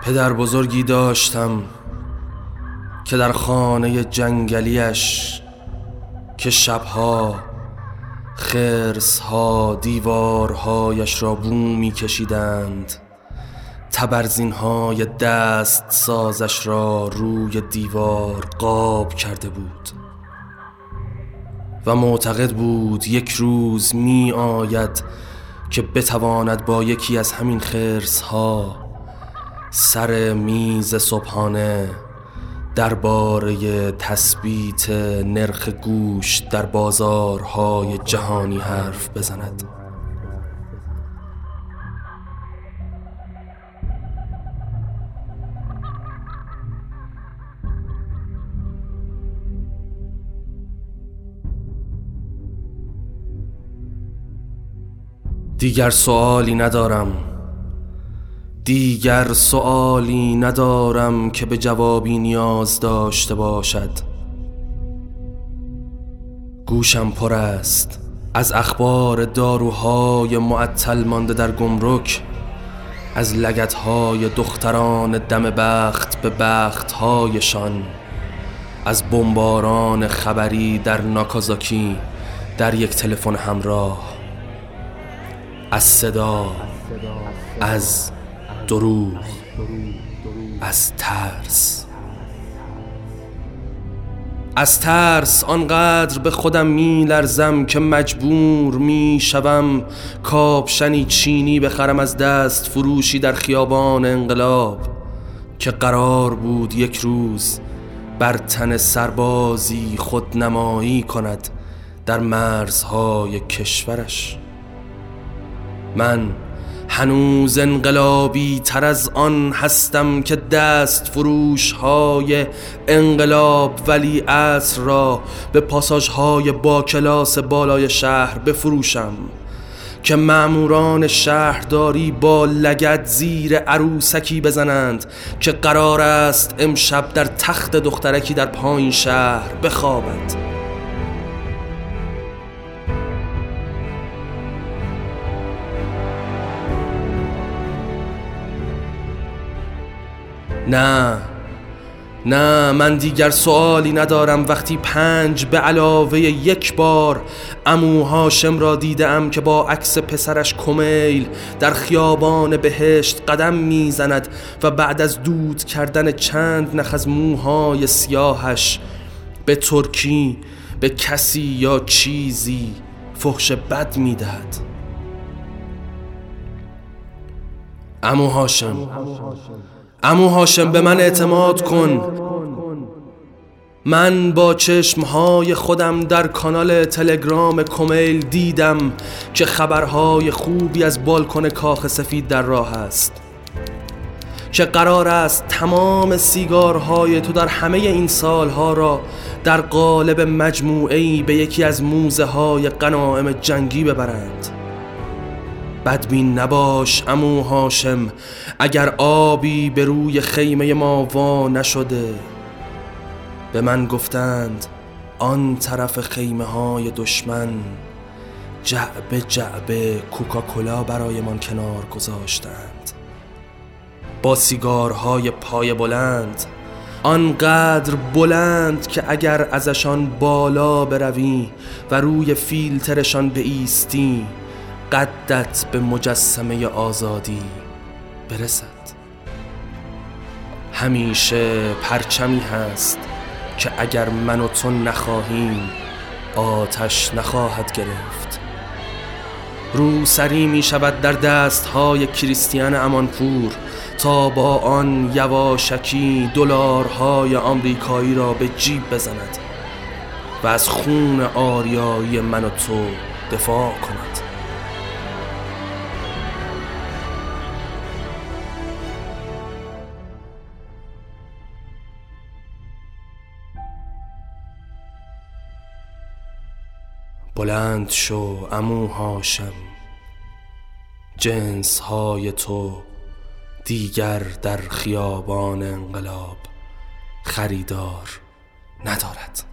پدر بزرگی داشتم که در خانه جنگلیش که شبها خرس‌ها دیوارهایش را بو می کشیدند، تبرزین‌های دست سازش را روی دیوار قاب کرده بود و معتقد بود یک روز می آید که بتواند با یکی از همین خرس‌ها سر میز صبحانه درباره تثبیت نرخ گوشت در بازارهای جهانی حرف بزند. دیگر سؤالی ندارم که به جوابی نیاز داشته باشد. گوشم پر است از اخبار داروهای معطل مانده در گمرک، از لگدهای دختران دم بخت به بختهایشان، از بمباران خبری در ناکازاکی در یک تلفن همراه، از صدا، از دروغ، از ترس آنقدر به خودم می لرزم که مجبور می شوم کاپشنی چینی بخرم از دست فروشی در خیابان انقلاب که قرار بود یک روز بر تن سربازی خودنمایی کند در مرزهای کشورش. من هنوز انقلابی تر از آن هستم که دست فروش های انقلاب ولی عصر را به پاساژهای با کلاس بالای شهر بفروشم، که مأموران شهرداری با لگد زیر عروسکی بزنند که قرار است امشب در تخت دخترکی در پایین شهر بخوابد. نه من دیگر سوالی ندارم وقتی 5 به علاوه 1 بار عمو هاشم را دیدم که با عکس پسرش کمیل در خیابان بهشت قدم میزند و بعد از دود کردن چند نخ از موهای سیاهش به ترکی به کسی یا چیزی فحش بد میدهد. عمو هاشم به من اعتماد کن. من با چشمهای خودم در کانال تلگرام کمیل دیدم که خبرهای خوبی از بالکن کاخ سفید در راه است، که قرار است تمام سیگارهای تو در همه این سالها را در قالب مجموعه‌ای به یکی از موزه های غنایم جنگی ببرند. بدبین نباش عمو هاشم اگر آبی به روی خیمه ما وا نشده. به من گفتند آن طرف خیمه های دشمن جعبه جعبه کوکاکولا برایمان کنار گذاشتند با سیگارهای پای بلند، آنقدر بلند که اگر ازشان بالا بروی و روی فیلترشان بایستی قدت به مجسمه آزادی برسد. همیشه پرچمی هست که اگر من و تو نخواهیم آتش نخواهد گرفت. روسری می شود در دستهای کریستیان امانپور تا با آن یواشکی دلارهای آمریکایی را به جیب بزند و از خون آریایی من و تو دفاع کند. بلند شو عمو هاشم، جنس های تو دیگر در خیابان انقلاب خریدار ندارد.